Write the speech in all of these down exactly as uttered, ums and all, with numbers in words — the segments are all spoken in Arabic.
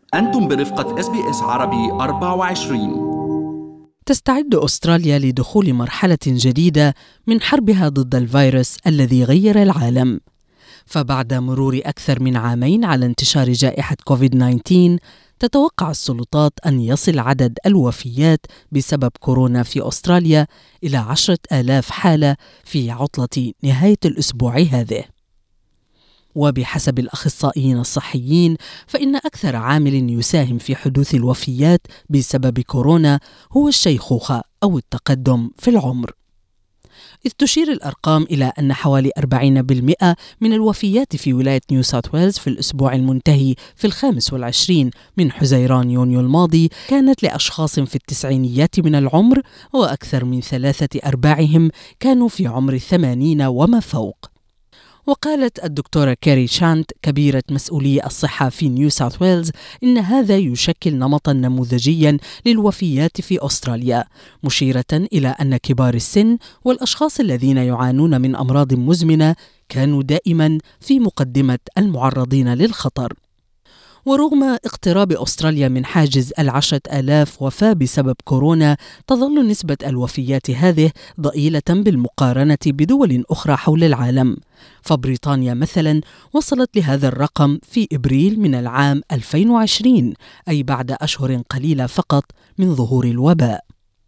أنتم برفقة إس بي إس عربي أربعة وعشرين. تستعد أستراليا لدخول مرحلة جديدة من حربها ضد الفيروس الذي غير العالم. فبعد مرور أكثر من عامين على انتشار جائحة كوفيد تسعة عشر، تتوقع السلطات أن يصل عدد الوفيات بسبب كورونا في أستراليا إلى عشرة آلاف حالة في عطلة نهاية الأسبوع هذه. وبحسب الأخصائيين الصحيين، فإن أكثر عامل يساهم في حدوث الوفيات بسبب كورونا هو الشيخوخة أو التقدم في العمر. إذ تشير الأرقام إلى أن حوالي أربعين بالمئة من الوفيات في ولاية نيو ساوث ويلز في الأسبوع المنتهي في الخامس والعشرين من حزيران يونيو الماضي كانت لأشخاص في التسعينيات من العمر، وأكثر من ثلاثة أرباعهم كانوا في عمر الثمانين وما فوق. وقالت الدكتورة كاري شانت كبيرة مسؤولي الصحة في نيو ساوث ويلز إن هذا يشكل نمطاً نموذجياً للوفيات في أستراليا، مشيرة إلى أن كبار السن والأشخاص الذين يعانون من أمراض مزمنة كانوا دائماً في مقدمة المعرضين للخطر. ورغم اقتراب أستراليا من حاجز العشرة آلاف وفاة بسبب كورونا، تظل نسبة الوفيات هذه ضئيلة بالمقارنة بدول أخرى حول العالم. فبريطانيا مثلا وصلت لهذا الرقم في إبريل من العام ألفين وعشرين، أي بعد أشهر قليلة فقط من ظهور الوباء.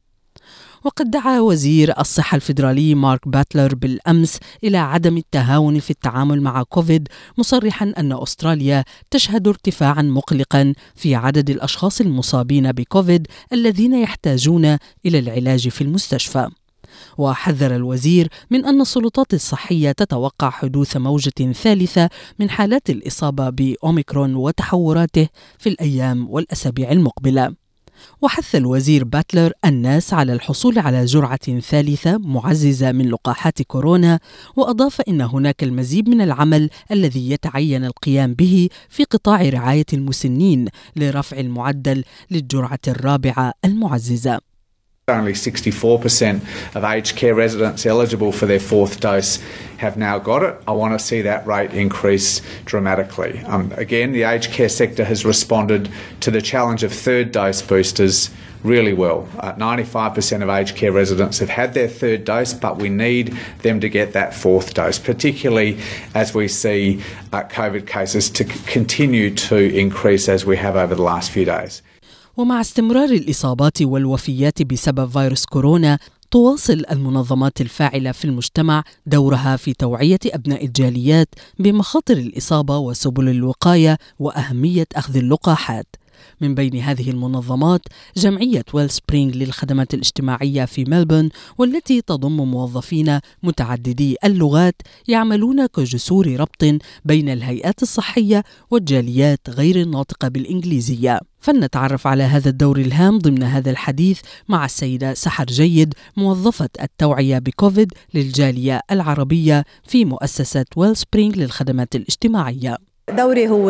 وقد دعا وزير الصحة الفيدرالي مارك باتلر بالأمس إلى عدم التهاون في التعامل مع كوفيد، مصرحاً أن أستراليا تشهد ارتفاعاً مقلقاً في عدد الأشخاص المصابين بكوفيد الذين يحتاجون إلى العلاج في المستشفى. وحذر الوزير من أن السلطات الصحية تتوقع حدوث موجة ثالثة من حالات الإصابة بأوميكرون وتحوراته في الأيام والأسابيع المقبلة. وحث الوزير باتلر الناس على الحصول على جرعة ثالثة معززة من لقاحات كورونا، وأضاف إن هناك المزيد من العمل الذي يتعين القيام به في قطاع رعاية المسنين لرفع المعدل للجرعة الرابعة المعززة. Only sixty-four percent of aged care residents eligible for their fourth dose have now got it. I want to see that rate increase dramatically. Um, again, the aged care sector has responded to the challenge of third dose boosters really well. Uh, ninety-five percent of aged care residents have had their third dose, but we need them to get that fourth dose, particularly as we see uh, COVID cases to c- continue to increase as we have over the last few days. ومع استمرار الإصابات والوفيات بسبب فيروس كورونا، تواصل المنظمات الفاعلة في المجتمع دورها في توعية أبناء الجاليات بمخاطر الإصابة وسبل الوقاية وأهمية أخذ اللقاحات. من بين هذه المنظمات جمعية ويل سبرينغ للخدمات الاجتماعية في ملبورن، والتي تضم موظفين متعددي اللغات يعملون كجسور ربط بين الهيئات الصحية والجاليات غير الناطقة بالإنجليزية. فلنتعرف على هذا الدور الهام ضمن هذا الحديث مع السيدة سحر جيد، موظفة التوعية بكوفيد للجالية العربية في مؤسسة ويل سبرينغ للخدمات الاجتماعية. دوري هو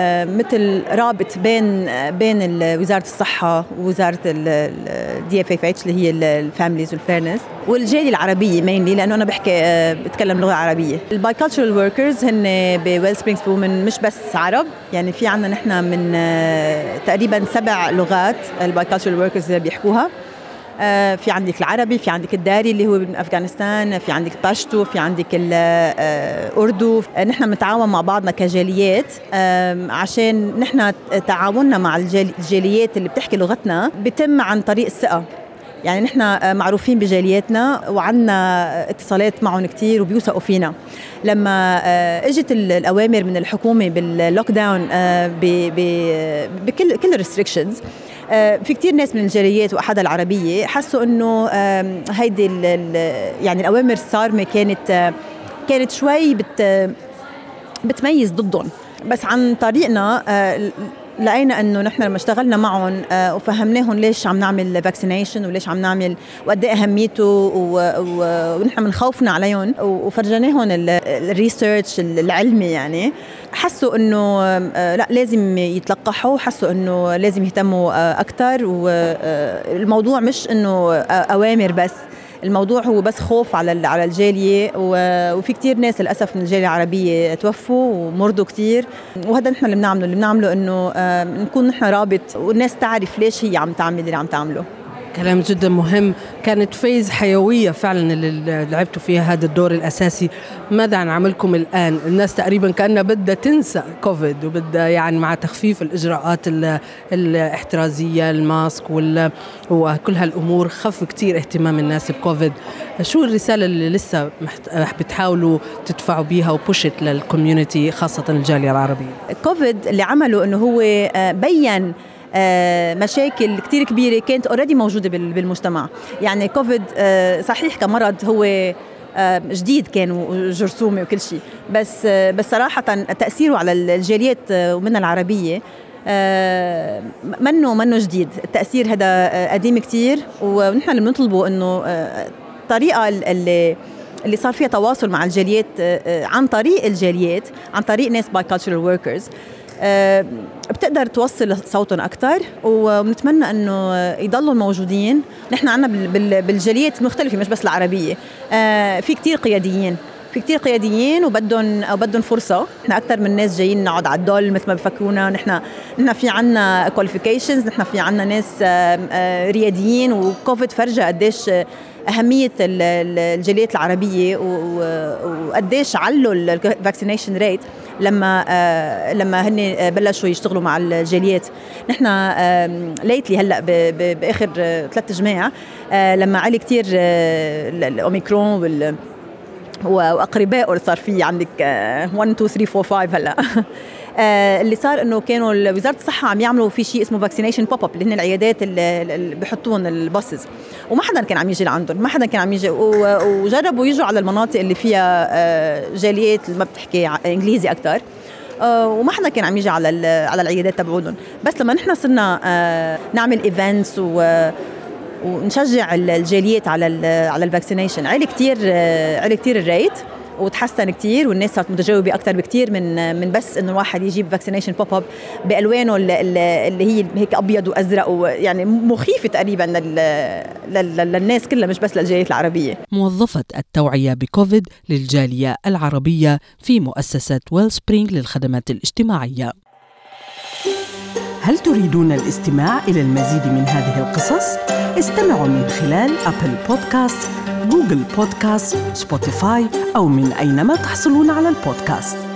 مثل رابط بين بين وزارة الصحة ووزارة الدي اف اف اتش اللي هي الفاميليز والفيرنس والجالية العربية مينلي، لأنه أنا بحكي بتكلم لغة عربية. الباي كالتشرال وركرز هن بويل سبرينغز من مش بس عرب، يعني في عنا نحن من تقريبا سبع لغات الباي كالتشرال وركرز بيحكوها. في عندك العربي، في عندك الداري اللي هو من أفغانستان، في عندك الباشتو، في عندك الأردو. نحن بنتعاون مع بعضنا كجاليات عشان نحن تعاوننا مع الجاليات اللي بتحكي لغتنا بيتم عن طريق الثقة. يعني نحن معروفين بجالياتنا وعنا اتصالات معهم كتير وبيوثقوا فينا. لما اجت الأوامر من الحكومة باللوك داون بكل كل الريستريكشنز، في كتير ناس من الجاليات وأحدها العربية حسوا إنه هيدي يعني الأوامر الصارمة كانت كانت شوي بت بتميز ضدهم. بس عن طريقنا لقينا انه نحن لما اشتغلنا معهم وفهمناهم ليش عم نعمل فاكسينيشن وليش عم نعمل وقد ايه اهميته، ونحن من خوفنا عليهم وفرجناهم الريسيرش العلمي، يعني حسوا انه لا لازم يتلقحوا، حسوا انه لازم يهتموا اكثر. والموضوع مش انه اوامر بس، الموضوع هو بس خوف على على الجالية، وفي كتير ناس للأسف من الجالية العربية توفوا ومرضوا كتير. وهذا نحن اللي بنعمله اللي بنعمله إنه نكون نحن رابط والناس تعرف ليش هي عم تعمل اللي عم تعمله. كلام جدا مهم. كانت فيز حيوية فعلا اللي لعبتوا فيها هذا الدور الأساسي. ماذا عن عملكم الآن؟ الناس تقريبا كأنها بدها تنسى كوفيد وبدها يعني مع تخفيف الإجراءات الاحترازية الماسك وكل هالأمور خف كتير اهتمام الناس بكوفيد. شو الرسالة اللي لسه بتحاولوا تدفعوا بيها وبوشت للكوميونيتي خاصة الجالية العربية؟ كوفيد اللي عمله إنه هو بيّن مشاكل كتير كبيرة كانت already موجودة بالمجتمع. يعني كوفيد صحيح كمرض هو جديد كان وجرثومي وكل شيء، بس بس صراحة تأثيره على الجاليات ومنها العربية منه منه جديد. التأثير هذا قديم كتير، ونحن اللي بنطلبه إنه الطريقة اللي اللي صار فيها تواصل مع الجاليات عن طريق الجاليات عن طريق ناس bicultural workers أه بتقدر توصل صوتهم أكتر، ونتمنى أنه يضلوا موجودين. نحن عنا بالجاليات مختلفة مش بس العربية، أه في كتير قياديين في كتير قياديين وبدهم أو بدهم فرصة. نحن أكتر من ناس جايين نقعد على الدول مثل ما بفكرونا. نحن نحن في عنا qualifications، نحن في عنا ناس أه رياديين، وكوفيد فرجة قديش أهمية الجاليات العربية وقديش علوا الفاكسينيشن ريت لما آه لما هن بلشوا يشتغلوا مع الجاليات. نحن آه ليتلي هلا باخر آه ثلاث جماعة آه لما علي كتير آه الأوميكرون وال واقربائه صار في عندك آه واحد اثنين ثلاثة أربعة خمسة هلا آه اللي صار انه كانوا وزاره الصحه عم يعملوا في شيء اسمه فاكسينيشن بوب اب، اللي هن العيادات اللي بحطون الباصز، وما حدا كان عم يجي لعندهم، ما حدا كان عم يجي، وجربوا يجوا على المناطق اللي فيها آه جاليات اللي ما بتحكي انجليزي اكثر، آه وما حدا كان عم يجي على على العيادات تبعودهم. بس لما نحن صرنا آه نعمل ايفنتس و ونشجع الجاليات على على الفاكسينيشن، عالي كتير عالي كتير الريت وتحسن كتير، والناس صارت متجاوبة أكتر بكتير من من بس إنه الواحد يجيب فاكسينيشن بوب أب بألوانه اللي هي هيك أبيض وأزرق، ويعني مخيفة تقريبا للناس كلها مش بس للجاليات العربية. موظفة التوعية بكوفيد للجالية العربية في مؤسسة ويل سبرينغ للخدمات الاجتماعية. هل تريدون الاستماع إلى المزيد من هذه القصص؟ استمعوا من خلال أبل بودكاست، جوجل بودكاست، سبوتيفاي أو من أينما تحصلون على البودكاست.